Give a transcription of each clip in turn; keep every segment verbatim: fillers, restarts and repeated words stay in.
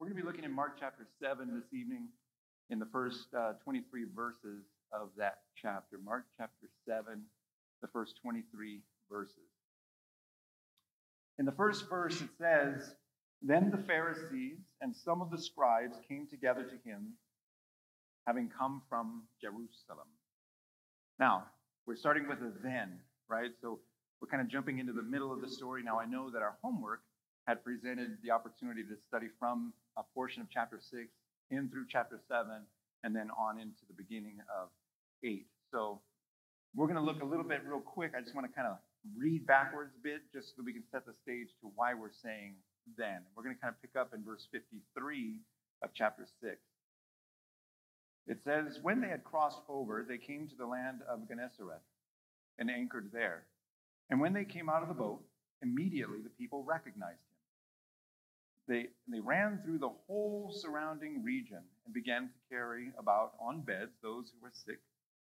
We're going to be looking at Mark chapter seven this evening in the first uh, twenty-three verses of that chapter. Mark chapter seven, the first twenty-three verses. In the first verse it says, "Then the Pharisees and some of the scribes came together to him, having come from Jerusalem." Now, we're starting with a then, right? So we're kind of jumping into the middle of the story. Now, I know that our homework had presented the opportunity to study from a portion of chapter six in through chapter seven, and then on into the beginning of eight. So we're going to look a little bit real quick. I just want to kind of read backwards a bit just so that we can set the stage to why we're saying then. We're going to kind of pick up in verse fifty-three of chapter six. It says, "When they had crossed over, they came to the land of Gennesaret and anchored there. And when they came out of the boat, immediately the people recognized him. They, they ran through the whole surrounding region and began to carry about on beds those who were sick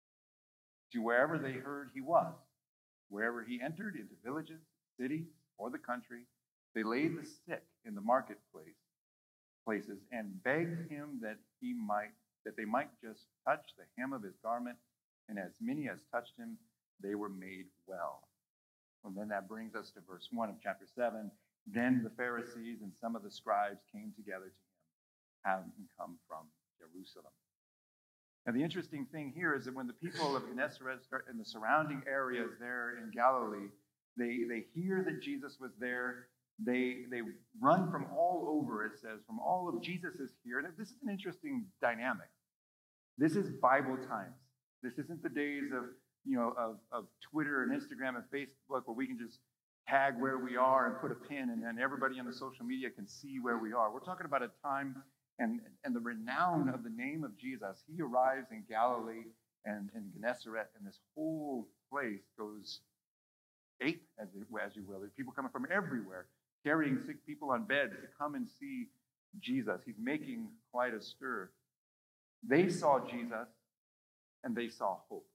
to wherever they heard he was. Wherever he entered, into villages, cities, or the country, they laid the sick in the marketplace places and begged him that he might that they might just touch the hem of his garment, and as many as touched him, they were made well." And then that brings us to verse one of chapter seven. "Then the Pharisees and some of the scribes came together to him, having come from Jerusalem." And the interesting thing here is that when the people of Gennesaret start in the surrounding areas there in Galilee, they, they hear that Jesus was there. They, they run from all over, it says, from all of Jesus is here. And this is an interesting dynamic. This is Bible times. This isn't the days of, you know, of, of Twitter and Instagram and Facebook where we can just tag where we are and put a pin, and then everybody on the social media can see where we are. We're talking about a time and, and the renown of the name of Jesus. He arrives in Galilee and in Gennesaret, and this whole place goes ape, as, it, as you will. There's people coming from everywhere, carrying sick people on beds to come and see Jesus. He's making quite a stir. They saw Jesus, and they saw hope.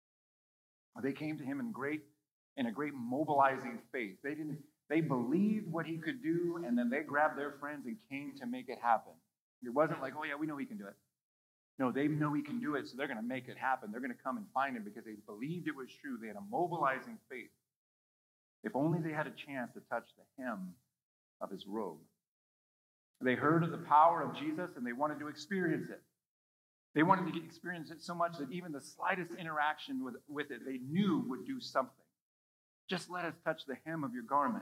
They came to him in great, in a great mobilizing faith. They didn't. They believed what he could do, and then they grabbed their friends and came to make it happen. It wasn't like, "Oh yeah, we know he can do it." No, they know he can do it, so they're going to make it happen. They're going to come and find him because they believed it was true. They had a mobilizing faith. If only they had a chance to touch the hem of his robe. They heard of the power of Jesus, and they wanted to experience it. They wanted to experience it so much that even the slightest interaction with, with it, they knew would do something. "Just let us touch the hem of your garment."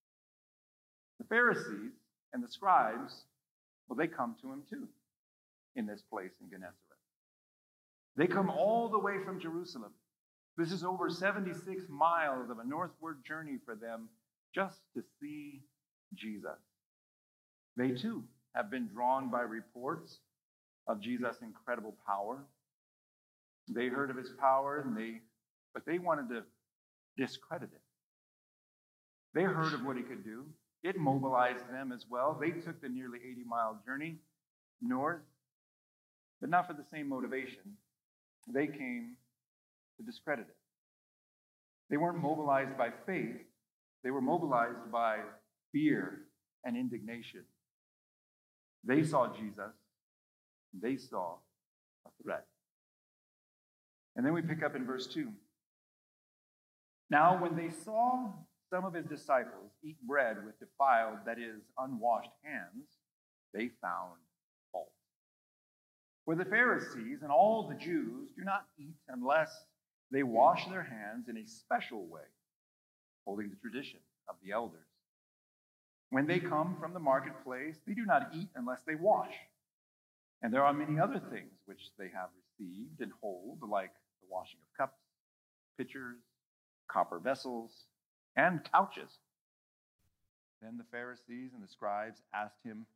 The Pharisees and the scribes, well, they come to him too in this place in Gennesaret. They come all the way from Jerusalem. This is over seventy-six miles of a northward journey for them just to see Jesus. They too have been drawn by reports of Jesus' incredible power. They heard of his power, and they, but they wanted to discredit it. They heard of what he could do. It mobilized them as well. They took the nearly eighty-mile journey north, but not for the same motivation. They came to discredit it. They weren't mobilized by faith. They were mobilized by fear and indignation. They saw Jesus. They saw a threat. And then we pick up in verse two. "Now, when they saw some of his disciples eat bread with defiled, that is, unwashed hands, they found fault. For the Pharisees and all the Jews do not eat unless they wash their hands in a special way, holding the tradition of the elders. When they come from the marketplace, they do not eat unless they wash. And there are many other things which they have received and hold, like the washing of cups, pitchers, copper vessels, and couches." Then the Pharisees and the scribes asked him,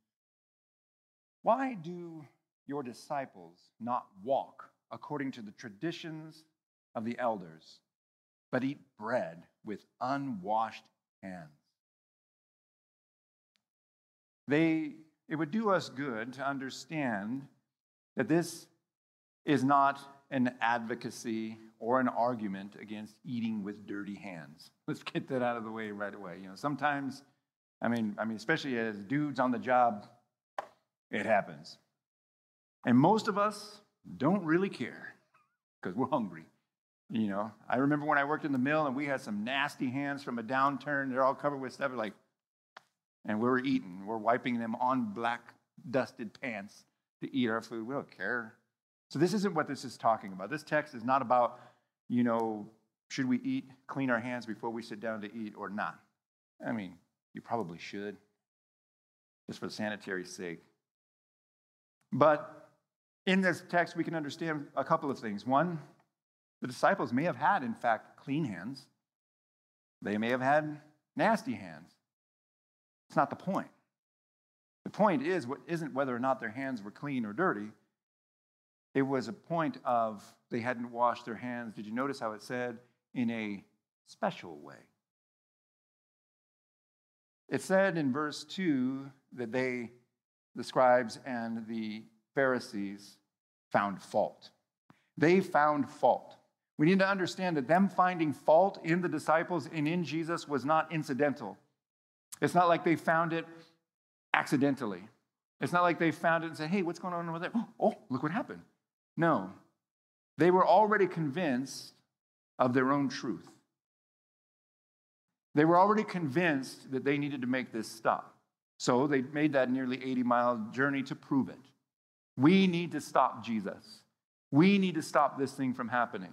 "Why do your disciples not walk according to the traditions of the elders, but eat bread with unwashed hands?" They, it would do us good to understand that this is not an advocacy or an argument against eating with dirty hands. Let's get that out of the way right away. You know, sometimes, I mean, I mean, especially as dudes on the job, It happens. And most of us don't really care because we're hungry. You know, I remember when I worked in the mill and we had some nasty hands from a downturn. They're all covered with stuff like, and we were eating. We're wiping them on black dusted pants to eat our food. We don't care. So this isn't what this is talking about. This text is not about, you know, should we eat, clean our hands before we sit down to eat or not? I mean, you probably should, just for sanitary sake. But in this text, we can understand a couple of things. One, the disciples may have had, in fact, clean hands. They may have had nasty hands. It's not the point. The point is, what isn't whether or not their hands were clean or dirty. It was a point of they hadn't washed their hands. Did you notice how it said, in a special way? It said in verse two that they, the scribes and the Pharisees, found fault. They found fault. We need to understand that them finding fault in the disciples and in Jesus was not incidental. It's not like they found it accidentally. It's not like they found it and said, hey, what's going on over there? Oh, look what happened. No. They were already convinced of their own truth. They were already convinced that they needed to make this stop. So they made that nearly eighty-mile journey to prove it. We need to stop Jesus. We need to stop this thing from happening.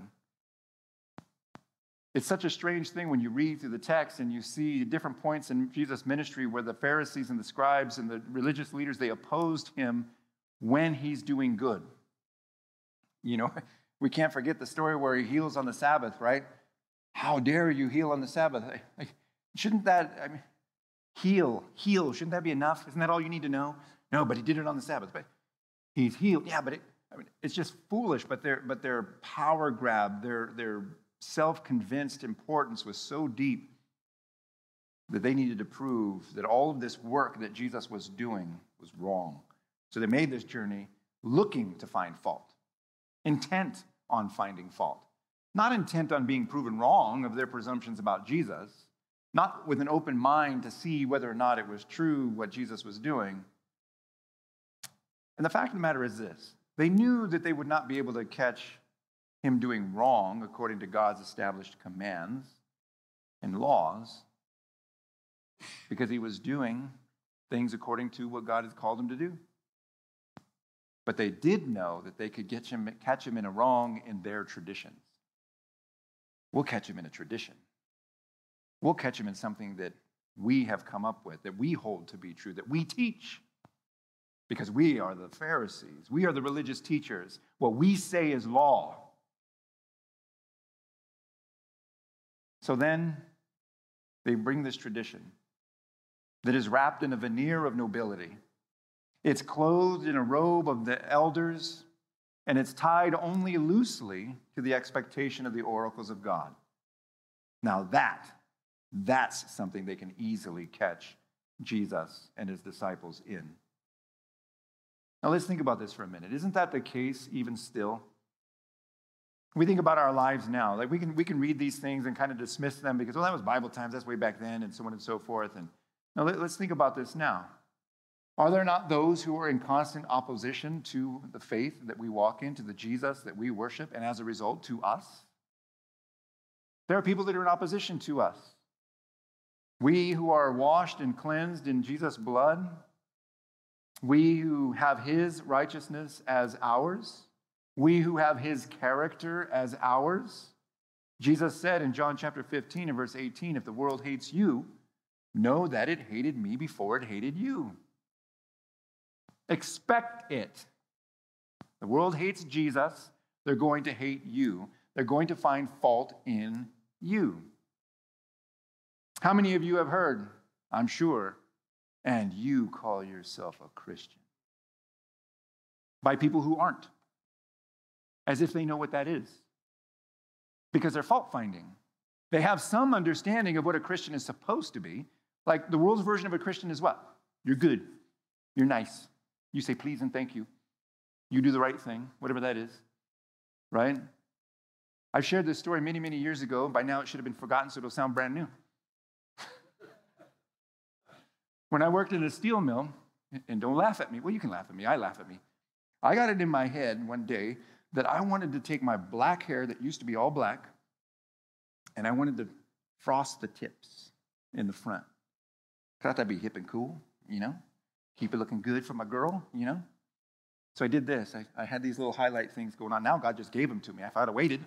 It's such a strange thing when you read through the text and you see different points in Jesus' ministry where the Pharisees and the scribes and the religious leaders, they opposed him when he's doing good. You know, we can't forget the story where he heals on the Sabbath, right? How dare you heal on the Sabbath? Like, shouldn't that, I mean, heal, heal, shouldn't that be enough? Isn't that all you need to know? No, but he did it on the Sabbath. But he's healed. Yeah, but it, I mean, it's just foolish, but their but their power grab, their their self-convinced importance was so deep that they needed to prove that all of this work that Jesus was doing was wrong. So they made this journey looking to find fault, intent on finding fault, not intent on being proven wrong of their presumptions about Jesus, not with an open mind to see whether or not it was true what Jesus was doing. And the fact of the matter is this: they knew that they would not be able to catch him doing wrong according to God's established commands and laws, because he was doing things according to what God has called him to do. But they did know that they could catch him, catch him in a wrong in their traditions. We'll catch him in a tradition. We'll catch him in something that we have come up with, that we hold to be true, that we teach. Because we are the Pharisees. We are the religious teachers. What we say is law. So then they bring this tradition that is wrapped in a veneer of nobility. It's clothed in a robe of the elders, and it's tied only loosely to the expectation of the oracles of God. Now that, that's something they can easily catch Jesus and his disciples in. Now let's think about this for a minute. Isn't that the case even still? We think about our lives now. Like we can we can read these things and kind of dismiss them because, well, that was Bible times, that's way back then, and so on and so forth. And now let, let's think about this now. Are there not those who are in constant opposition to the faith that we walk in, to the Jesus that we worship, and as a result, to us? There are people that are in opposition to us. We who are washed and cleansed in Jesus' blood, we who have his righteousness as ours, we who have his character as ours. Jesus said in John chapter fifteen and verse eighteen, if the world hates you, know that it hated me before it hated you. Expect it. The world hates Jesus. They're going to hate you. They're going to find fault in you. How many of you have heard, I'm sure, and you call yourself a Christian? By people who aren't. As if they know what that is. Because they're fault-finding. They have some understanding of what a Christian is supposed to be. Like the world's version of a Christian is what? You're good. You're nice. You say please and thank you. You do the right thing, whatever that is. Right? I've shared this story many, many years ago. By now it should have been forgotten, so it'll sound brand new. When I worked in a steel mill, And don't laugh at me. Well, you can laugh at me. I laugh at me. I got it in my head one day that I wanted to take my black hair that used to be all black, and I wanted to frost the tips in the front. Thought that'd be hip and cool, you know? Keep it looking good for my girl, you know? So I did this. I, I had these little highlight things going on. Now God just gave them to me. If I'd have waited.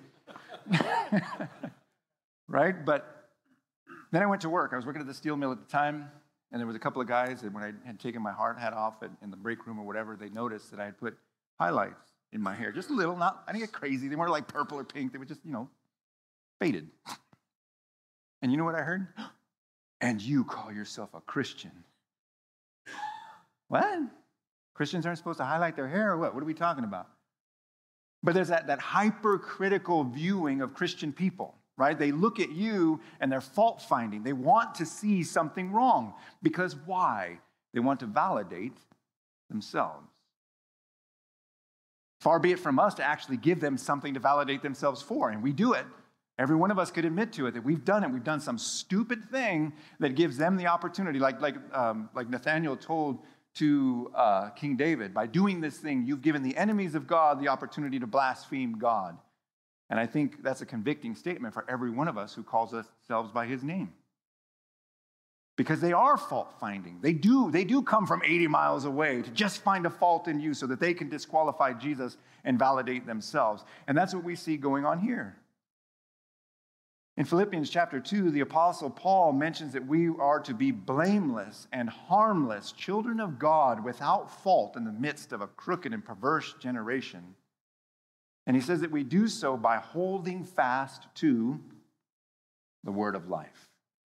Right? But then I went to work. I was working at the steel mill at the time, and there was a couple of guys that when I had taken my hard hat off at, in the break room or whatever, they noticed that I had put highlights in my hair. Just a little. Not, I didn't get crazy. They weren't like purple or pink. They were just, you know, faded. And you know what I heard? And you call yourself a Christian. What? Christians aren't supposed to highlight their hair or what? What are we talking about? But there's that, that hypercritical viewing of Christian people, right? They look at you and they're fault finding. They want to see something wrong. Because why? They want to validate themselves. Far be it from us to actually give them something to validate themselves for, and we do it. Every one of us could admit to it that we've done it. We've done some stupid thing that gives them the opportunity, like, like, um, like Nathaniel told to uh, King David, by doing this thing, you've given the enemies of God the opportunity to blaspheme God. And I think that's a convicting statement for every one of us who calls ourselves by his name. Because they are fault-finding. They do, they do come from eighty miles away to just find a fault in you so that they can disqualify Jesus and validate themselves. And that's what we see going on here. In Philippians chapter two, the Apostle Paul mentions that we are to be blameless and harmless, children of God without fault in the midst of a crooked and perverse generation. And he says that we do so by holding fast to the word of life.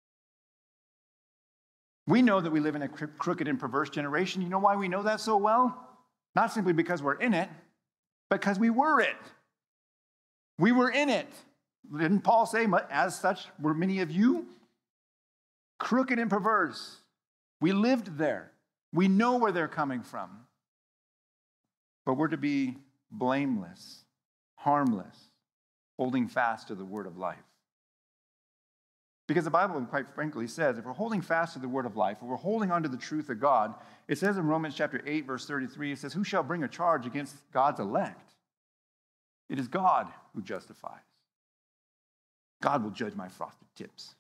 We know that we live in a crooked and perverse generation. You know why we know that so well? Not simply because we're in it, but because we were it. We were in it. Didn't Paul say, as such were many of you? Crooked and perverse. We lived there. We know where they're coming from. But we're to be blameless, harmless, holding fast to the word of life. Because the Bible, quite frankly, says if we're holding fast to the word of life, if we're holding on to the truth of God, it says in Romans chapter eight, verse thirty-three, it says, who shall bring a charge against God's elect? It is God who justifies. God will judge my frosted tips.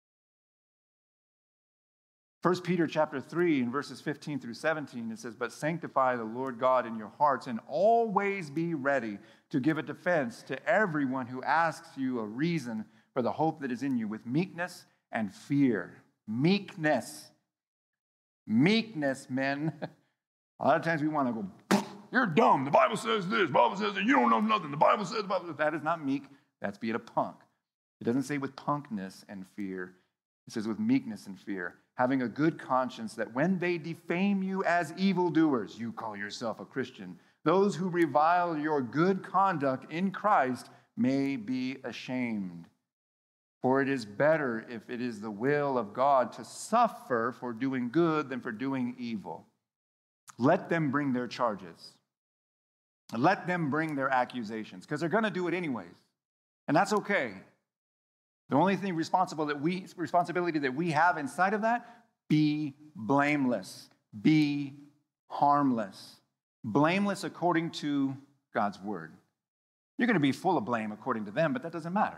First Peter chapter three, in verses fifteen through seventeen, it says, but sanctify the Lord God in your hearts, and always be ready to give a defense to everyone who asks you a reason for the hope that is in you, with meekness and fear. Meekness. Meekness, men. A lot of times we want to go, you're dumb. The Bible says this. The Bible says that. You don't know nothing. The Bible says, the Bible says. That is not meek. That's being a punk. It doesn't say with punkness and fear. It says with meekness and fear. Having a good conscience that when they defame you as evildoers, you call yourself a Christian. Those who revile your good conduct in Christ may be ashamed. For it is better, if it is the will of God, to suffer for doing good than for doing evil. Let them bring their charges. Let them bring their accusations, because they're going to do it anyways. And that's okay. The only thing responsible that we, responsibility that we have inside of that, be blameless. Be harmless. Blameless according to God's word. You're going to be full of blame according to them, but that doesn't matter.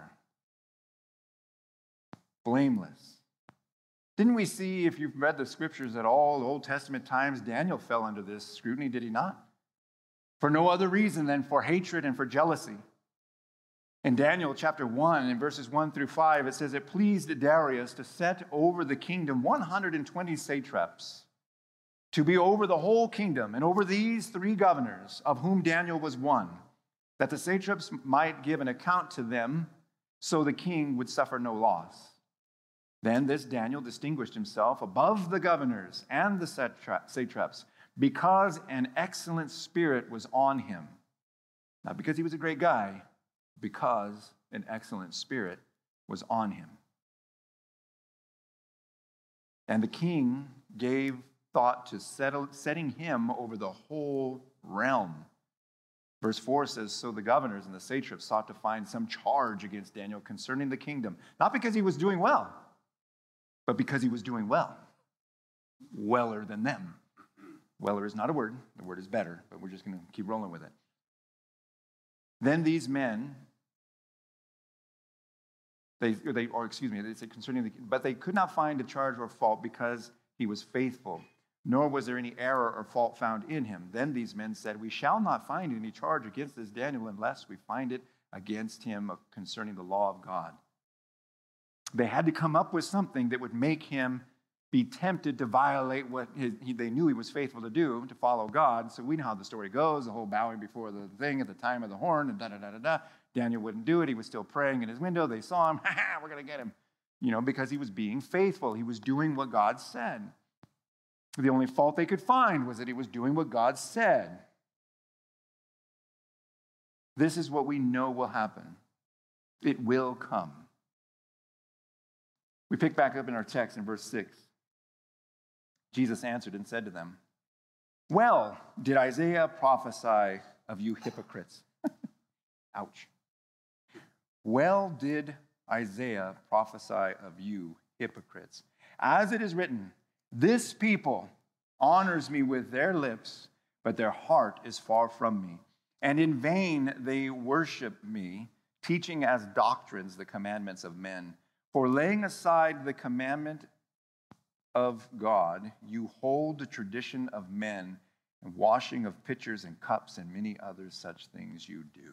Blameless. Didn't we see, if you've read the scriptures at all, the Old Testament times, Daniel fell under this scrutiny, did he not? For no other reason than for hatred and for jealousy. In Daniel chapter one, in verses one through five, it says, it pleased Darius to set over the kingdom one hundred twenty satraps, to be over the whole kingdom, and over these three governors, of whom Daniel was one, that the satraps might give an account to them, so the king would suffer no loss. Then this Daniel distinguished himself above the governors and the satraps, because an excellent spirit was on him. Not because he was a great guy, because an excellent spirit was on him. And the king gave thought to settle, setting him over the whole realm. Verse four says, so the governors and the satraps sought to find some charge against Daniel concerning the kingdom, not because he was doing well, but because he was doing well, weller than them. Weller is not a word. The word is better, but we're just going to keep rolling with it. Then these men, they, they or excuse me, they say concerning the, but they could not find a charge or fault because he was faithful, nor was there any error or fault found in him. Then these men said, we shall not find any charge against this Daniel unless we find it against him concerning the law of God. They had to come up with something that would make him be tempted to violate what his, he, they knew he was faithful to do, to follow God. So we know how the story goes, the whole bowing before the thing at the time of the horn, and da-da-da-da-da. Daniel wouldn't do it. He was still praying in his window. They saw him. Ha ha, we're going to get him. You know, because he was being faithful. He was doing what God said. The only fault they could find was that he was doing what God said. This is what we know will happen. It will come. We pick back up in our text in verse six. Jesus answered and said to them, well, did Isaiah prophesy of you hypocrites? Ouch. Well, did Isaiah prophesy of you hypocrites? As it is written, this people honors me with their lips, but their heart is far from me. And in vain they worship me, teaching as doctrines the commandments of men. For laying aside the commandment of God, you hold the tradition of men, and washing of pitchers and cups and many other such things you do.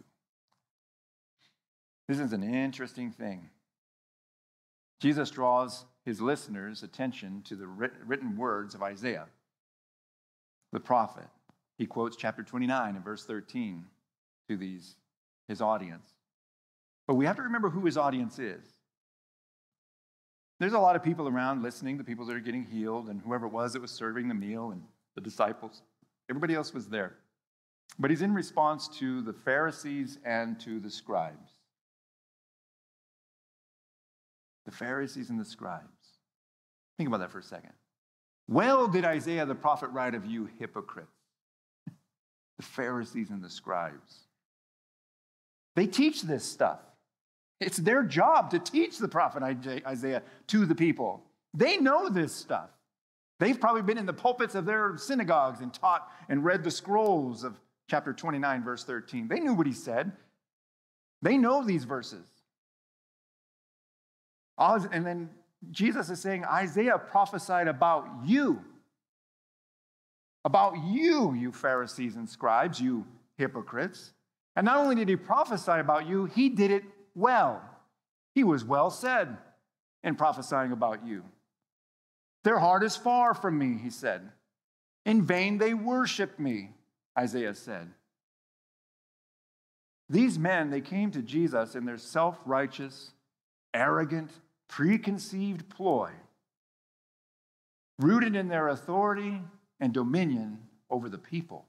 This is an interesting thing. Jesus draws his listeners' attention to the written words of Isaiah, the prophet. He quotes chapter twenty-nine and verse thirteen to these, his audience. But we have to remember who his audience is. There's a lot of people around listening, the people that are getting healed, and whoever it was that was serving the meal, and the disciples. Everybody else was there. But he's in response to the Pharisees and to the scribes. The Pharisees and the scribes. Think about that for a second. Well did Isaiah the prophet write of you hypocrites. The Pharisees and the scribes. They teach this stuff. It's their job to teach the prophet Isaiah to the people. They know this stuff. They've probably been in the pulpits of their synagogues and taught and read the scrolls of chapter twenty-nine, verse thirteen. They knew what he said. They know these verses. And then Jesus is saying, Isaiah prophesied about you. About you, you Pharisees and scribes, you hypocrites. And not only did he prophesy about you, he did it well. He was well said in prophesying about you. Their heart is far from me, he said. In vain they worship me, Isaiah said. These men, they came to Jesus in their self-righteous, arrogant, preconceived ploy, rooted in their authority and dominion over the people,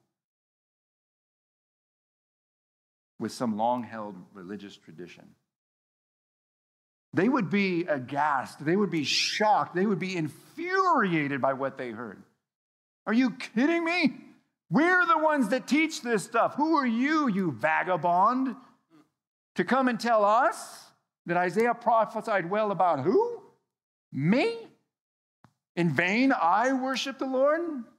with some long-held religious tradition. They would be aghast. They would be shocked. They would be infuriated by what they heard. Are you kidding me? We're the ones that teach this stuff. Who are you, you vagabond, to come and tell us that Isaiah prophesied well about who? Me? In vain I worship the Lord?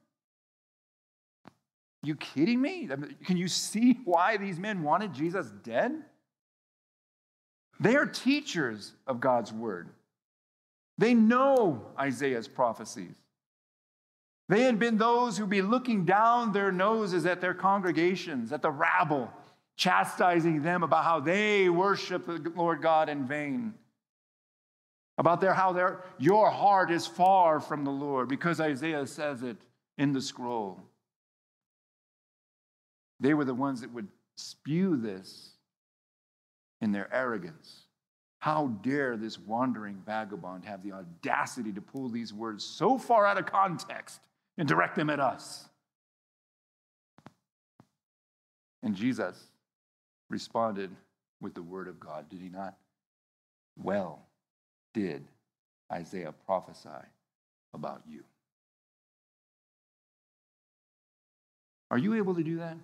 You kidding me? Can you see why these men wanted Jesus dead? They are teachers of God's word. They know Isaiah's prophecies. They had been those who'd be looking down their noses at their congregations, at the rabble, chastising them about how they worship the Lord God in vain. About their how their your heart is far from the Lord, because Isaiah says it in the scroll. They were the ones that would spew this in their arrogance. How dare this wandering vagabond have the audacity to pull these words so far out of context and direct them at us? And Jesus responded with the word of God, did he not? Well did Isaiah prophesy about you. Are you able to do that?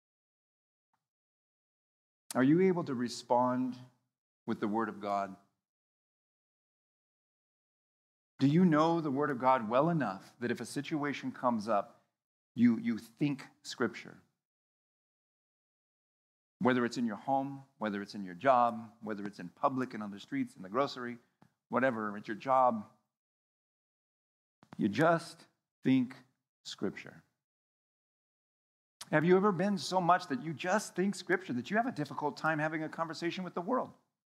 Are you able to respond with the word of God? Do you know the word of God well enough that if a situation comes up You, you think Scripture. Whether it's in your home, whether it's in your job, whether it's in public and on the streets, in the grocery, whatever, it's your job. You just think Scripture. Have you ever been so much that you just think Scripture that you have a difficult time having a conversation with the world?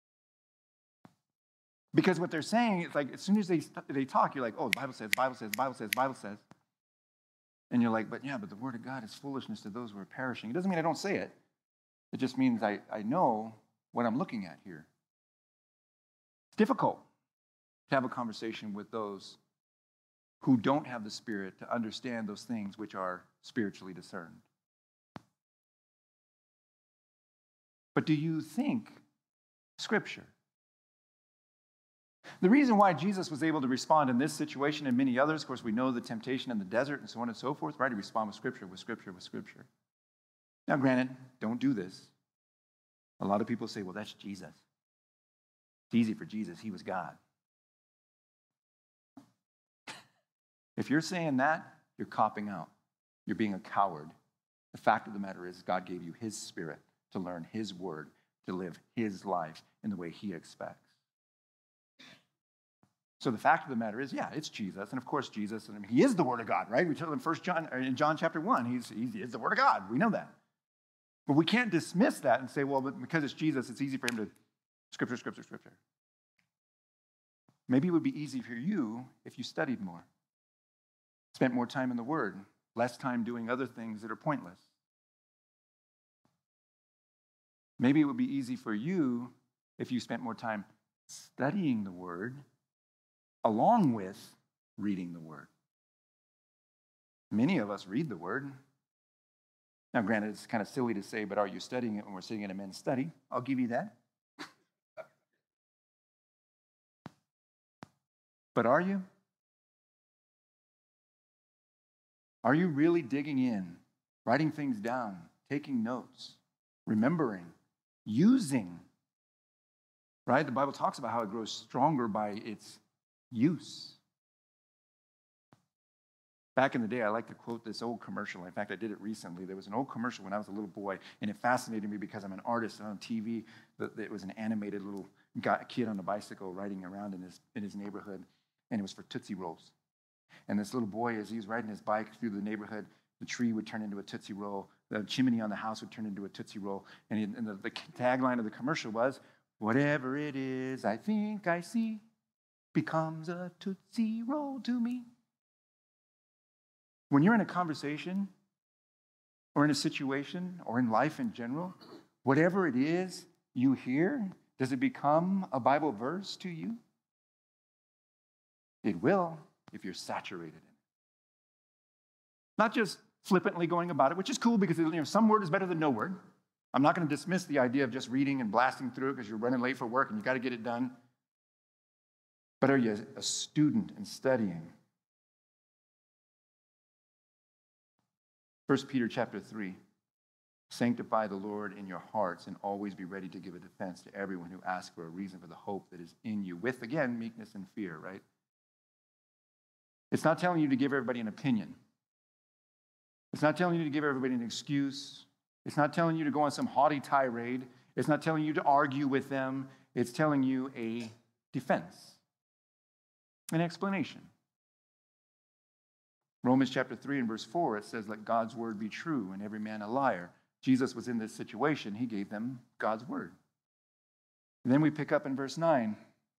Because what they're saying is like, as soon as they, they talk, you're like, oh, the Bible says, the Bible says, the Bible says, the Bible says. And you're like, but yeah, but the Word of God is foolishness to those who are perishing. It doesn't mean I don't say it. It just means I, I know what I'm looking at here. It's difficult to have a conversation with those who don't have the Spirit to understand those things which are spiritually discerned. But do you think Scripture? The reason why Jesus was able to respond in this situation and many others, of course, we know the temptation in the desert and so on and so forth, right? To respond with Scripture, with Scripture, with Scripture. Now, granted, don't do this. A lot of people say, well, that's Jesus. It's easy for Jesus. He was God. If you're saying that, you're copping out. You're being a coward. The fact of the matter is God gave you His Spirit to learn His Word, to live His life in the way He expects. So the fact of the matter is, yeah, it's Jesus. And of course, Jesus, I mean, He is the Word of God, right? We tell in First John, or in John chapter one, he's, he is the Word of God. We know that. But we can't dismiss that and say, well, but because it's Jesus, it's easy for Him to Scripture, Scripture, Scripture. Maybe it would be easy for you if you studied more, spent more time in the Word, less time doing other things that are pointless. Maybe it would be easy for you if you spent more time studying the Word along with reading the Word. Many of us read the Word. Now, granted, it's kind of silly to say, but are you studying it when we're sitting in a men's study? I'll give you that. But are you? Are you really digging in, writing things down, taking notes, remembering, using? Right? The Bible talks about how it grows stronger by its use. Back in the day, I like to quote this old commercial. In fact, I did it recently. There was an old commercial when I was a little boy, and it fascinated me because I'm an artist. And on T V, it was an animated little guy, kid on a bicycle riding around in his, in his neighborhood, and it was for Tootsie Rolls. And this little boy, as he's riding his bike through the neighborhood, the tree would turn into a Tootsie Roll. The chimney on the house would turn into a Tootsie Roll. And, he, and the, the tagline of the commercial was, whatever it is I think I see becomes a Tootsie Roll to me. When you're in a conversation or in a situation or in life in general, whatever it is you hear, does it become a Bible verse to you? It will if you're saturated in it. Not just flippantly going about it, which is cool because you know, some word is better than no word. I'm not going to dismiss the idea of just reading and blasting through it because you're running late for work and you got to get it done. But are you a student and studying? First Peter chapter three, sanctify the Lord in your hearts and always be ready to give a defense to everyone who asks for a reason for the hope that is in you, with, again, meekness and fear, right? It's not telling you to give everybody an opinion. It's not telling you to give everybody an excuse. It's not telling you to go on some haughty tirade. It's not telling you to argue with them. It's telling you a defense, an explanation. Romans chapter three and verse four, it says, let God's word be true and every man a liar. Jesus was in this situation. He gave them God's word. And then we pick up in verse nine.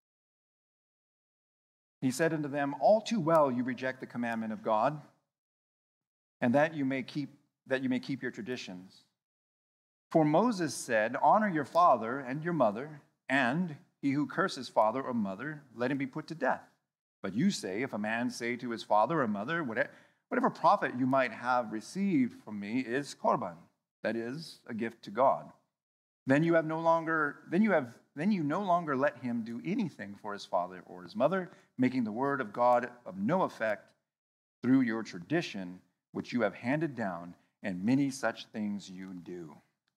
He said unto them, all too well you reject the commandment of God, and that you may keep that you may keep your traditions. For Moses said, honor your father and your mother, and he who curses father or mother, let him be put to death. But you say, if a man say to his father or mother, whatever, whatever profit you might have received from me is korban, that is, a gift to God. Then you have no longer, then you have, then you no longer let him do anything for his father or his mother, making the word of God of no effect through your tradition, which you have handed down, and many such things you do.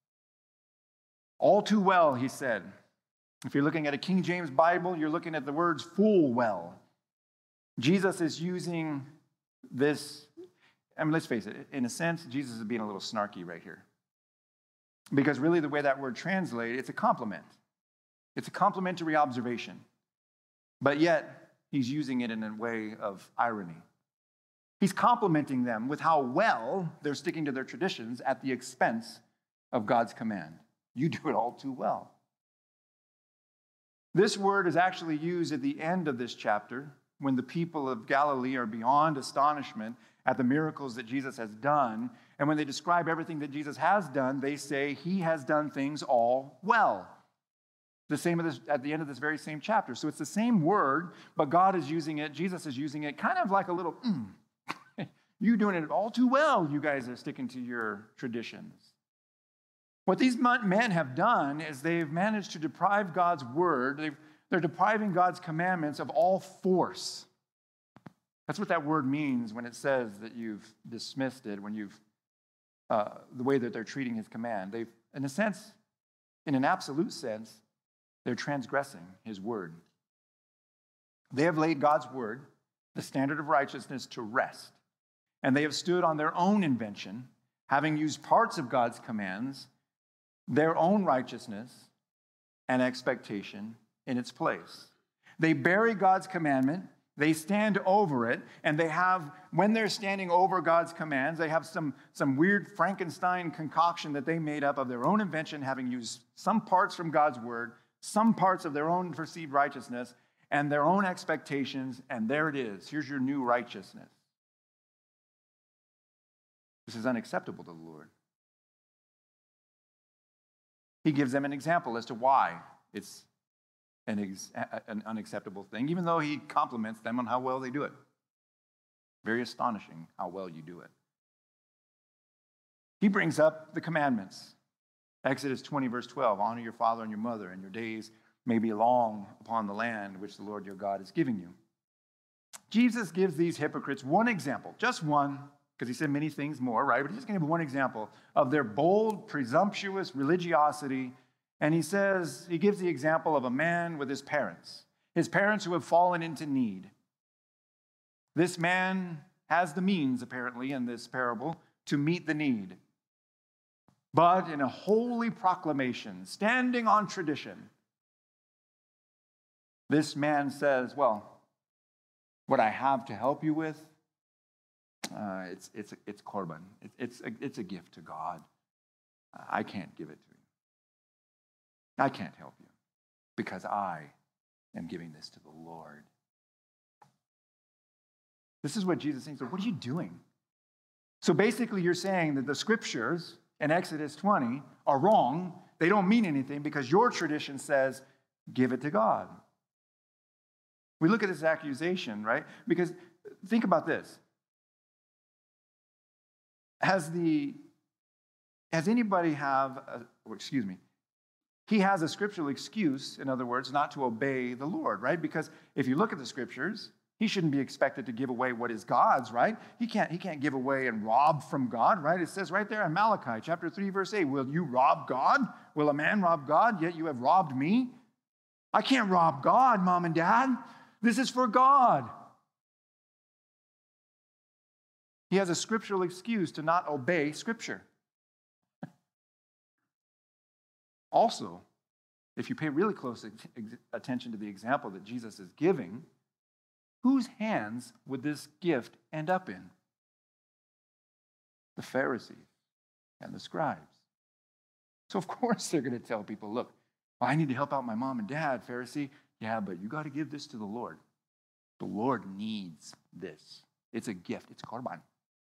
All too well, he said. If you're looking at a King James Bible, you're looking at the words full well. Jesus is using this I mean, let's face it, in a sense, Jesus is being a little snarky right here. Because really the way that word translates, it's a compliment. It's a complimentary observation. But yet, he's using it in a way of irony. He's complimenting them with how well they're sticking to their traditions at the expense of God's command. You do it all too well. This word is actually used at the end of this chapter when the people of Galilee are beyond astonishment at the miracles that Jesus has done. And when they describe everything that Jesus has done, they say he has done things all well. The same at the end of this very same chapter. So it's the same word, but God is using it, Jesus is using it kind of like a little, mm, you're doing it all too well. You guys are sticking to your traditions. What these men have done is they've managed to deprive God's word, they've, they're depriving God's commandments of all force. That's what that word means when it says that you've dismissed it, when you've, uh, the way that they're treating his command. They've, in a sense, in an absolute sense, they're transgressing his word. They have laid God's word, the standard of righteousness, to rest. And they have stood on their own invention, having used parts of God's commands, their own righteousness and expectation in its place. They bury God's commandment, they stand over it, and they have, when they're standing over God's commands, they have some, some weird Frankenstein concoction that they made up of their own invention, having used some parts from God's word, some parts of their own perceived righteousness, and their own expectations, and there it is. Here's your new righteousness. This is unacceptable to the Lord. He gives them an example as to why it's an, ex- an unacceptable thing, even though he compliments them on how well they do it. Very astonishing how well you do it. He brings up the commandments. Exodus twenty, verse twelve, honor your father and your mother, and your days may be long upon the land which the Lord your God is giving you. Jesus gives these hypocrites one example, just one, because he said many things more, right? But he's just going to give one example of their bold, presumptuous religiosity. And he says, he gives the example of a man with his parents, his parents who have fallen into need. This man has the means, apparently, in this parable, to meet the need. But in a holy proclamation, standing on tradition, this man says, well, what I have to help you with, uh, it's, it's, it's korban. It, it's, a, it's a gift to God. I can't give it to you. I can't help you because I am giving this to the Lord. This is what Jesus is saying. So what are you doing? So basically you're saying that the scriptures in Exodus twenty are wrong. They don't mean anything because your tradition says, give it to God. We look at this accusation, right? Because think about this. Has the, has anybody have, a, or excuse me, he has a scriptural excuse, in other words, not to obey the Lord, right? Because if you look at the scriptures, he shouldn't be expected to give away what is God's, right? He can't, he can't give away and rob from God, right? It says right there in Malachi chapter three, verse eight, will you rob God? Will a man rob God? Yet you have robbed me? I can't rob God, mom and dad. This is for God. He has a scriptural excuse to not obey Scripture. Also, if you pay really close attention to the example that Jesus is giving, whose hands would this gift end up in? The Pharisees and the scribes. So of course they're going to tell people, look, I need to help out my mom and dad, Pharisee. Yeah, but you got to give this to the Lord. The Lord needs this. It's a gift. It's korban.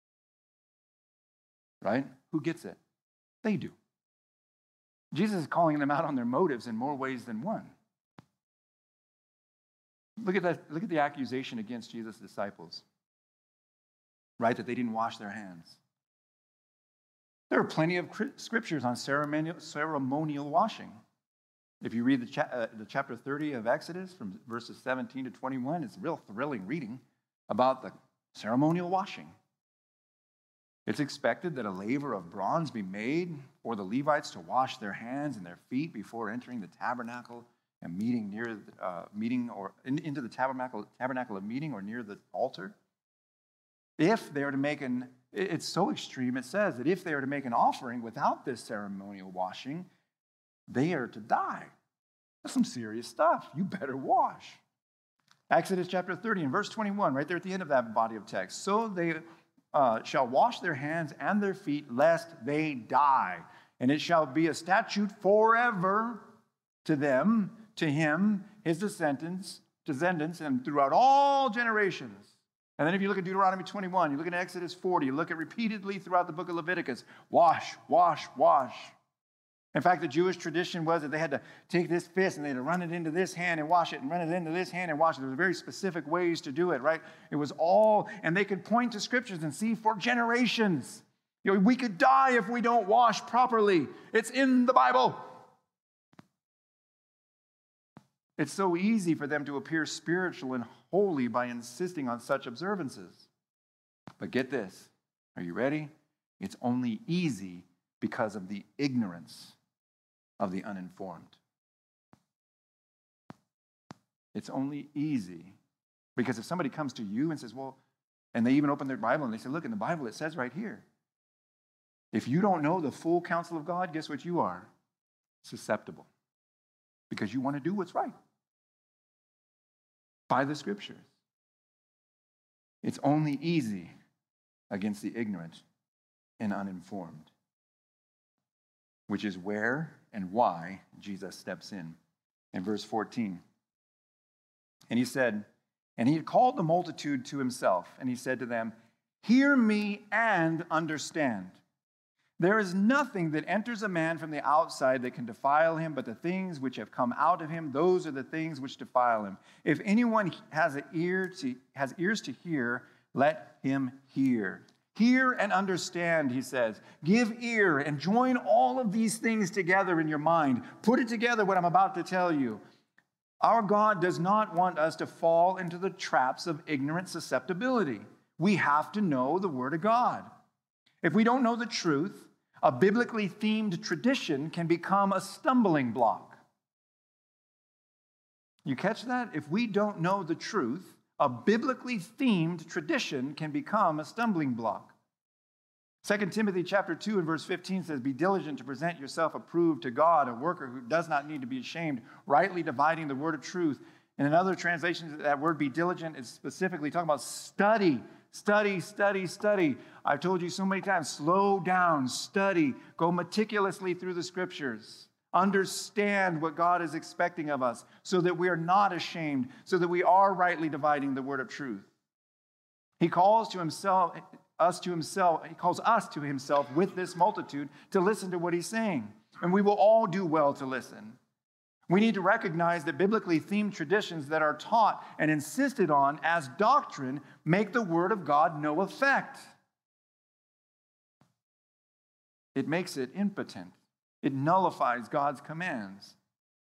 Right? Who gets it? They do. Jesus is calling them out on their motives in more ways than one. Look at that. Look at the accusation against Jesus' disciples. Right? That they didn't wash their hands. There are plenty of scriptures on ceremonial, ceremonial washing. If you read the, cha- uh, the chapter thirty of Exodus from verses seventeen to twenty-one, it's a real thrilling reading about the ceremonial washing. It's expected that a laver of bronze be made for the Levites to wash their hands and their feet before entering the tabernacle and meeting near uh, meeting or in, into the tabernacle tabernacle of meeting or near the altar. If they are to make an it's so extreme, it says that if they are to make an offering without this ceremonial washing, they are to die. That's some serious stuff. You better wash. Exodus chapter thirty and verse twenty-one, right there at the end of that body of text. So they uh, shall wash their hands and their feet, lest they die. And it shall be a statute forever to them, to him, his descendants, descendants, and throughout all generations. And then if you look at Deuteronomy twenty-one, you look at Exodus forty, you look at repeatedly throughout the book of Leviticus, wash, wash, wash. In fact, the Jewish tradition was that they had to take this fist and they had to run it into this hand and wash it and run it into this hand and wash it. There were very specific ways to do it, right? It was all, and they could point to scriptures and see for generations. You know, we could die if we don't wash properly. It's in the Bible. It's so easy for them to appear spiritual and holy by insisting on such observances. But get this. Are you ready? It's only easy because of the ignorance of the uninformed. It's only easy because if somebody comes to you and says, well, and they even open their Bible and they say, look, in the Bible it says right here. If you don't know the full counsel of God, guess what you are? Susceptible. Because you want to do what's right by the scriptures. It's only easy against the ignorant and uninformed, which is where and why Jesus steps in. In verse fourteen, and he said, and he had called the multitude to himself, and he said to them, hear me and understand. There is nothing that enters a man from the outside that can defile him, but the things which have come out of him, those are the things which defile him. If anyone has an ear to, has ears to hear, let him hear. Hear and understand, he says. Give ear and join all of these things together in your mind. Put it together, what I'm about to tell you. Our God does not want us to fall into the traps of ignorant susceptibility. We have to know the Word of God. If we don't know the truth, a biblically themed tradition can become a stumbling block. You catch that? If we don't know the truth, a biblically themed tradition can become a stumbling block. Second Timothy chapter two and verse fifteen says, be diligent to present yourself approved to God, a worker who does not need to be ashamed, rightly dividing the word of truth. And in other translations, that word be diligent is specifically talking about study. Study, study, study. I've told you so many times, slow down, study, go meticulously through the scriptures. Understand what God is expecting of us so that we are not ashamed, so that we are rightly dividing the word of truth. He calls to himself, us to himself, he calls us to himself with this multitude to listen to what he's saying. And we will all do well to listen. We need to recognize that biblically themed traditions that are taught and insisted on as doctrine make the Word of God no effect. It makes it impotent. It nullifies God's commands.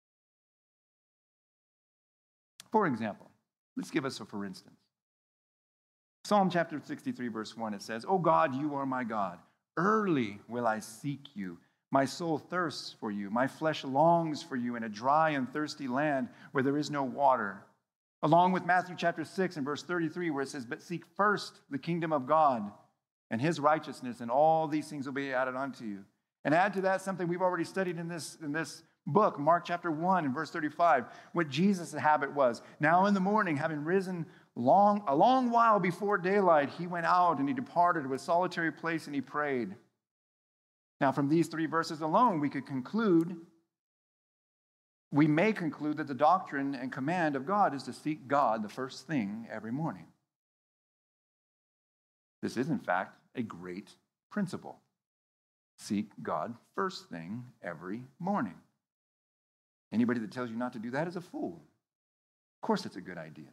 For example, let's give us a for instance. Psalm chapter sixty-three, verse one, it says, O God, you are my God. Early will I seek you. My soul thirsts for you. My flesh longs for you in a dry and thirsty land where there is no water. Along with Matthew chapter six and verse thirty-three, where it says, but seek first the kingdom of God and his righteousness, and all these things will be added unto you. And add to that something we've already studied in this, in this book, Mark chapter one and verse thirty-five, what Jesus' habit was. Now in the morning, having risen long, a long while before daylight, he went out and he departed to a solitary place and he prayed. Now, from these three verses alone, we could conclude, we may conclude that the doctrine and command of God is to seek God the first thing every morning. This is, in fact, a great principle. Seek God first thing every morning. Anybody that tells you not to do that is a fool. Of course, it's a good idea.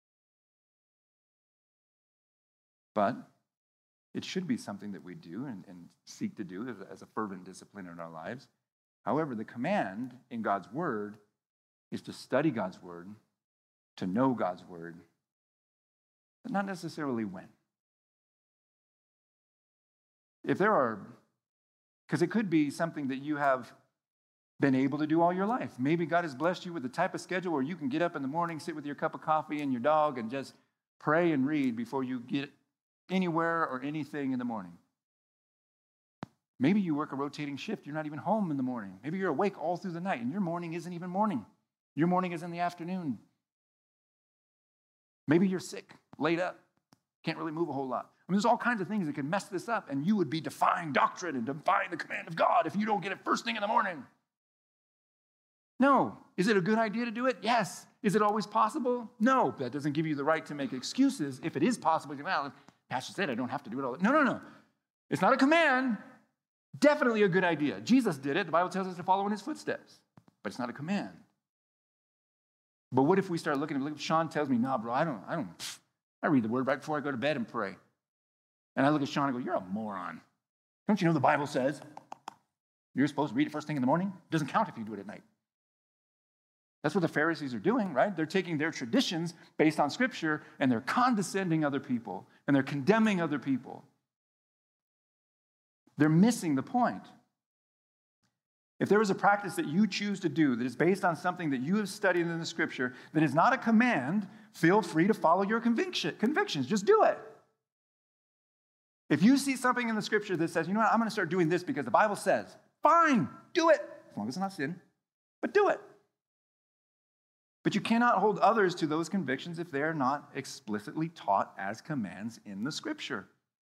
But it should be something that we do and, and seek to do as, as a fervent discipline in our lives. However, the command in God's word is to study God's word, to know God's word, but not necessarily when. If there are, because it could be something that you have been able to do all your life. Maybe God has blessed you with the type of schedule where you can get up in the morning, sit with your cup of coffee and your dog, and just pray and read before you get anywhere or anything in the morning. Maybe you work a rotating shift. You're not even home in the morning. Maybe you're awake all through the night, and your morning isn't even morning. Your morning is in the afternoon. Maybe you're sick, laid up, can't really move a whole lot. I mean, there's all kinds of things that can mess this up, and you would be defying doctrine and defying the command of God if you don't get it first thing in the morning. No. Is it a good idea to do it? Yes. Is it always possible? No. That doesn't give you the right to make excuses. If it is possible, well, Pastor said I don't have to do it all. No, no, no. It's not a command. Definitely a good idea. Jesus did it. The Bible tells us to follow in his footsteps. But it's not a command. But what if we start looking at look, Sean tells me, no, bro, I don't, I don't, I read the word right before I go to bed and pray. And I look at Sean and go, you're a moron. Don't you know the Bible says you're supposed to read it first thing in the morning? It doesn't count if you do it at night. That's what the Pharisees are doing, right? They're taking their traditions based on Scripture, and they're condescending other people, and they're condemning other people. They're missing the point. If there is a practice that you choose to do that is based on something that you have studied in the Scripture that is not a command, feel free to follow your conviction, convictions. Just do it. If you see something in the Scripture that says, you know what, I'm going to start doing this because the Bible says, fine, do it. As long as it's not sin, but do it. But you cannot hold others to those convictions if they are not explicitly taught as commands in the Scripture.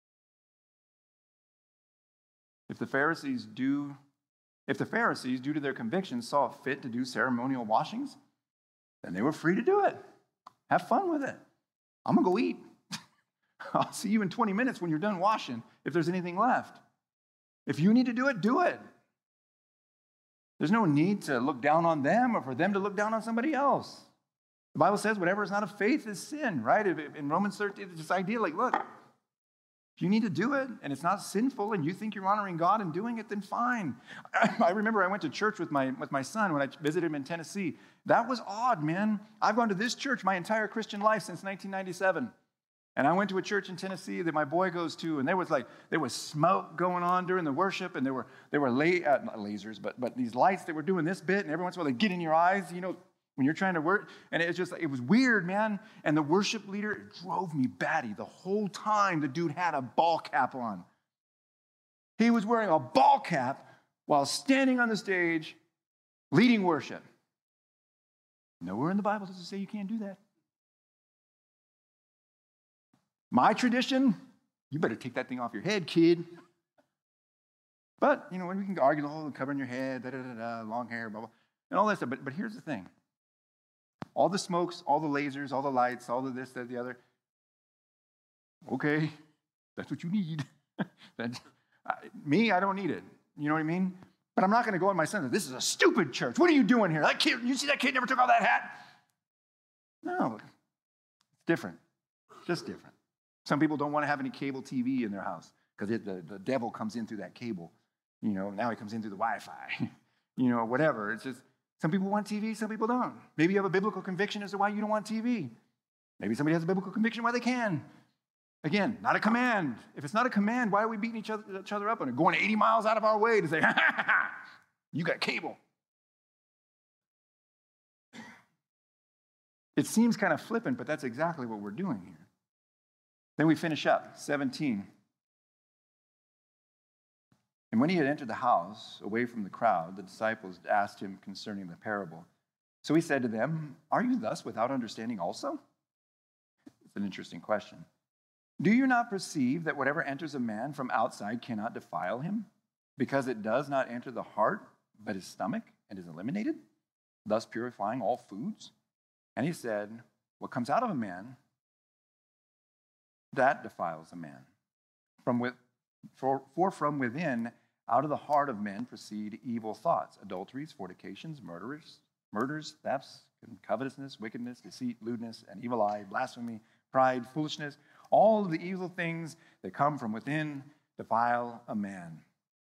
If the Pharisees do, if the Pharisees, due to their convictions, saw it fit to do ceremonial washings, then they were free to do it. Have fun with it. I'm going to go eat. I'll see you in twenty minutes when you're done washing, if there's anything left. If you need to do it, do it. There's no need to look down on them or for them to look down on somebody else. The Bible says whatever is not of faith is sin, right? In Romans thirteen, it's this idea like, look, if you need to do it and it's not sinful and you think you're honoring God in doing it, then fine. I remember I went to church with my, with my son when I visited him in Tennessee. That was odd, man. I've gone to this church my entire Christian life since nineteen ninety-seven. And I went to a church in Tennessee that my boy goes to, and there was like there was smoke going on during the worship, and there were there were la- uh, not lasers, but but these lights that were doing this bit, and every once in a while they get in your eyes, you know, when you're trying to work, and it was just it was weird, man. And the worship leader it drove me batty the whole time. The dude had a ball cap on. He was wearing a ball cap while standing on the stage, leading worship. Nowhere in the Bible does it say you can't do that. My tradition, you better take that thing off your head, kid. But, you know, we can argue the whole covering your head, da da da da, long hair, blah, blah, and all that stuff. But, but here's the thing. All the smokes, all the lasers, all the lights, all the this, that, the other. Okay, that's what you need. that, I, me, I don't need it. You know what I mean? But I'm not going to go on my son. This is a stupid church. What are you doing here? That kid, you see that kid never took off that hat? No, it's different. Just different. Some people don't want to have any cable T V in their house because the, the devil comes in through that cable. You know, now he comes in through the Wi-Fi. you know, whatever. It's just, some people want T V, some people don't. Maybe you have a biblical conviction as to why you don't want T V. Maybe somebody has a biblical conviction why they can. Again, not a command. If it's not a command, why are we beating each other, each other up on it? Going eighty miles out of our way to say, ha, ha, ha, you got cable. It seems kind of flippant, but that's exactly what we're doing here. Then we finish up, seventeen. And when he had entered the house, away from the crowd, the disciples asked him concerning the parable. So he said to them, are you thus without understanding also? It's an interesting question. Do you not perceive that whatever enters a man from outside cannot defile him, because it does not enter the heart, but his stomach, and is eliminated, thus purifying all foods? And he said, what comes out of a man, that defiles a man. From with, for, for from within, out of the heart of men proceed evil thoughts, adulteries, fornications, murderers, murders, thefts, covetousness, wickedness, deceit, lewdness, an evil eye, blasphemy, pride, foolishness. All of the evil things that come from within defile a man.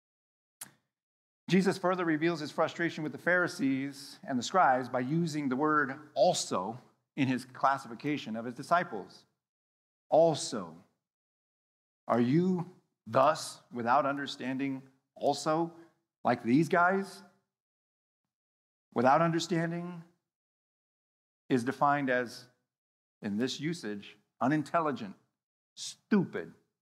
Jesus further reveals his frustration with the Pharisees and the scribes by using the word also in his classification of his disciples. Also. Are you thus without understanding also like these guys? Without understanding is defined as, in this usage, unintelligent, stupid,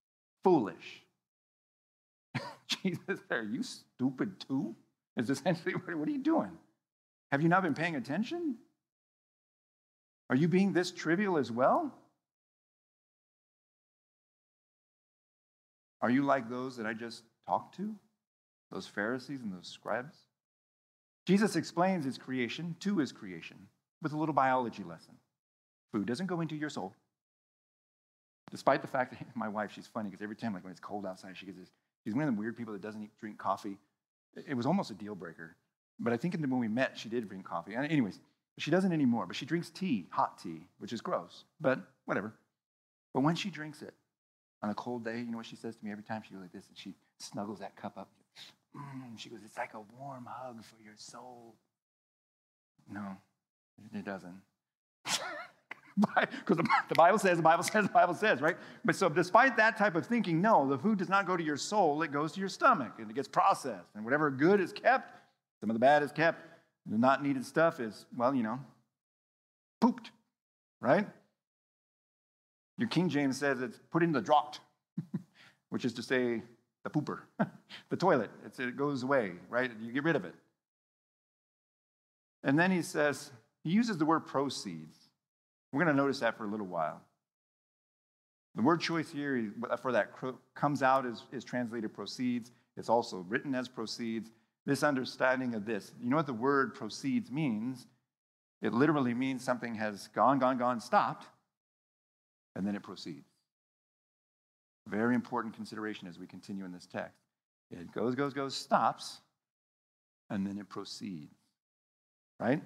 foolish. Jesus, are you stupid too? Is essentially, what are you doing? Have you not been paying attention? Are you being this trivial as well? Are you like those that I just talked to? Those Pharisees and those scribes? Jesus explains his creation to his creation with a little biology lesson. Food doesn't go into your soul. Despite the fact that my wife, she's funny because every time, like when it's cold outside, she gets this. She's one of the weird people that doesn't eat, drink coffee. It was almost a deal breaker. But I think when we met, she did drink coffee. And anyways, she doesn't anymore, but she drinks tea, hot tea, which is gross, but whatever. But when she drinks it on a cold day, you know what she says to me every time? She goes like this, and she snuggles that cup up. Mm, she goes, it's like a warm hug for your soul. No, it doesn't. Because the Bible says, the Bible says, the Bible says, right? But so despite that type of thinking, no, the food does not go to your soul. It goes to your stomach, and it gets processed. And whatever good is kept, some of the bad is kept. The not needed stuff is, well, you know, pooped, right? Your King James says it's put in the draught, which is to say the pooper, the toilet. It's, it goes away, right? You get rid of it. And then he says, he uses the word proceeds. We're going to notice that for a little while. The word choice here for that comes out is, is translated proceeds. It's also written as proceeds. This understanding of this, you know what the word proceeds means? It literally means something has gone, gone, gone, stopped, and then it proceeds. Very important consideration as we continue in this text. It goes, goes, goes, stops, and then it proceeds. Right?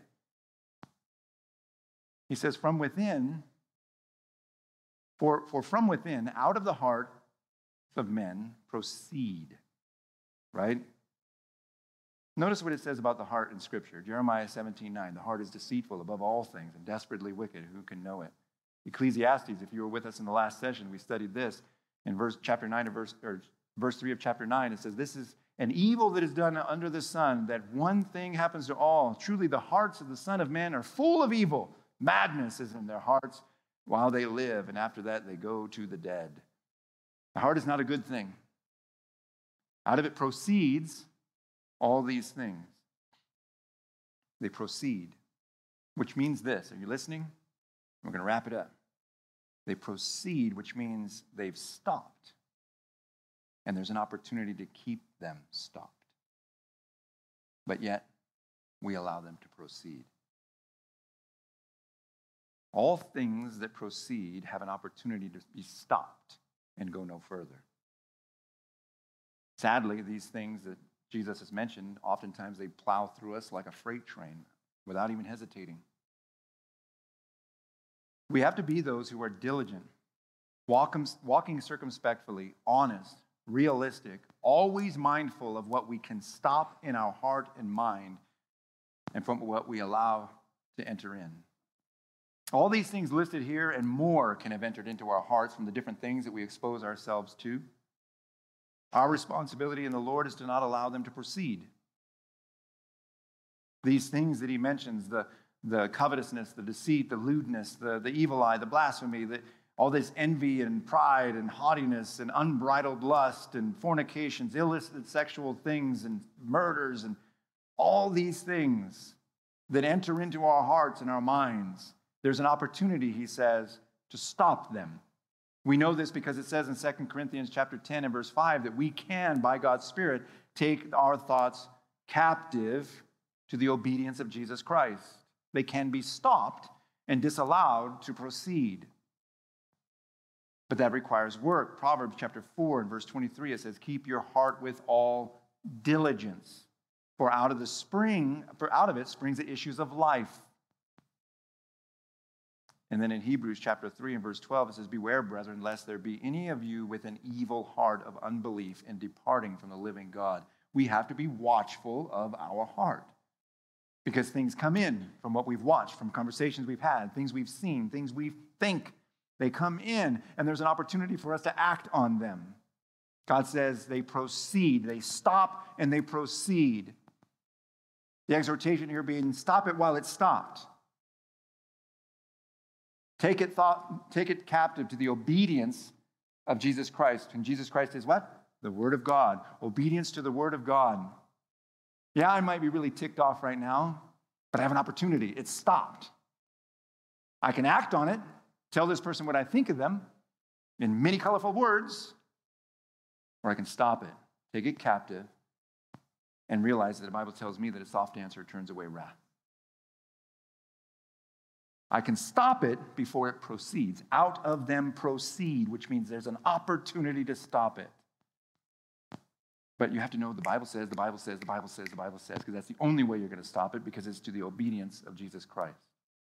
He says, from within, for, for from within, out of the heart of men, proceed. Right? Notice what it says about the heart in Scripture. Jeremiah seventeen nine, the heart is deceitful above all things and desperately wicked. Who can know it? Ecclesiastes, if you were with us in the last session, we studied this. In verse chapter nine of verse, or verse three of chapter nine, it says, this is an evil that is done under the sun, that one thing happens to all. Truly the hearts of the Son of Man are full of evil. Madness is in their hearts while they live, and after that they go to the dead. The heart is not a good thing. Out of it proceeds all these things. They proceed, which means this. Are you listening? We're going to wrap it up. They proceed, which means they've stopped. And there's an opportunity to keep them stopped. But yet, we allow them to proceed. All things that proceed have an opportunity to be stopped and go no further. Sadly, these things that Jesus has mentioned, oftentimes they plow through us like a freight train without even hesitating. We have to be those who are diligent, walking circumspectfully, honest, realistic, always mindful of what we can stop in our heart and mind and from what we allow to enter in. All these things listed here and more can have entered into our hearts from the different things that we expose ourselves to. Our responsibility in the Lord is to not allow them to proceed. These things that he mentions, the, the covetousness, the deceit, the lewdness, the, the evil eye, the blasphemy, the, all this envy and pride and haughtiness and unbridled lust and fornications, illicit sexual things and murders and all these things that enter into our hearts and our minds. There's an opportunity, he says, to stop them. We know this because it says in Second Corinthians chapter ten and verse five that we can, by God's Spirit, take our thoughts captive to the obedience of Jesus Christ. They can be stopped and disallowed to proceed. But that requires work. Proverbs chapter four and verse twenty-three, it says, keep your heart with all diligence, for out of the spring, for out of it springs the issues of life. And then in Hebrews chapter three and verse twelve, it says, beware, brethren, lest there be any of you with an evil heart of unbelief in departing from the living God. We have to be watchful of our heart because things come in from what we've watched, from conversations we've had, things we've seen, things we think. They come in, and there's an opportunity for us to act on them. God says they proceed. They stop and they proceed. The exhortation here being, stop it while it's stopped. Take it, thought, take it captive to the obedience of Jesus Christ. And Jesus Christ is what? The Word of God. Obedience to the Word of God. Yeah, I might be really ticked off right now, but I have an opportunity. It's stopped. I can act on it, tell this person what I think of them in many colorful words, or I can stop it, take it captive, and realize that the Bible tells me that a soft answer turns away wrath. I can stop it before it proceeds. Out of them proceed, which means there's an opportunity to stop it. But you have to know the Bible says, the Bible says, the Bible says, the Bible says, because that's the only way you're going to stop it, because it's to the obedience of Jesus Christ.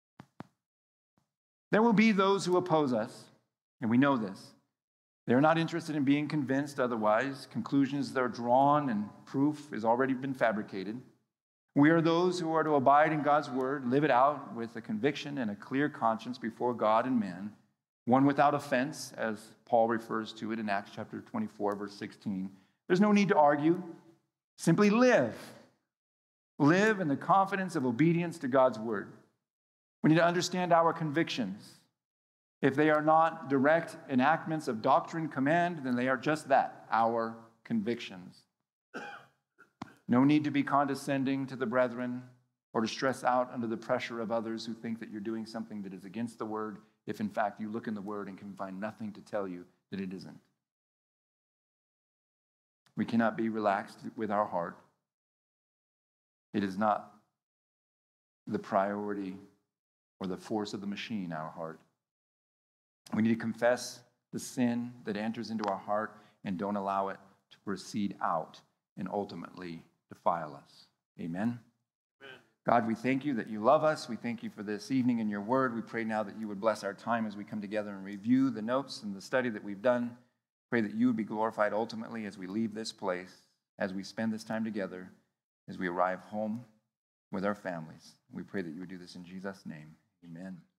There will be those who oppose us, and we know this. They're not interested in being convinced otherwise. Conclusions that are drawn and proof has already been fabricated. We are those who are to abide in God's word, live it out with a conviction and a clear conscience before God and man, one without offense, as Paul refers to it in Acts chapter twenty-four, verse sixteen. There's no need to argue. Simply live. Live in the confidence of obedience to God's word. We need to understand our convictions. If they are not direct enactments of doctrine command, then they are just that, our convictions. No need to be condescending to the brethren or to stress out under the pressure of others who think that you're doing something that is against the word, if in fact you look in the word and can find nothing to tell you that it isn't. We cannot be relaxed with our heart. It is not the priority or the force of the machine, our heart. We need to confess the sin that enters into our heart and don't allow it to proceed out and ultimately defile us. Amen? Amen. God, we thank you that you love us. We thank you for this evening in your word. We pray now that you would bless our time as we come together and review the notes and the study that we've done. Pray that you would be glorified ultimately as we leave this place, as we spend this time together, as we arrive home with our families. We pray that you would do this in Jesus' name. Amen.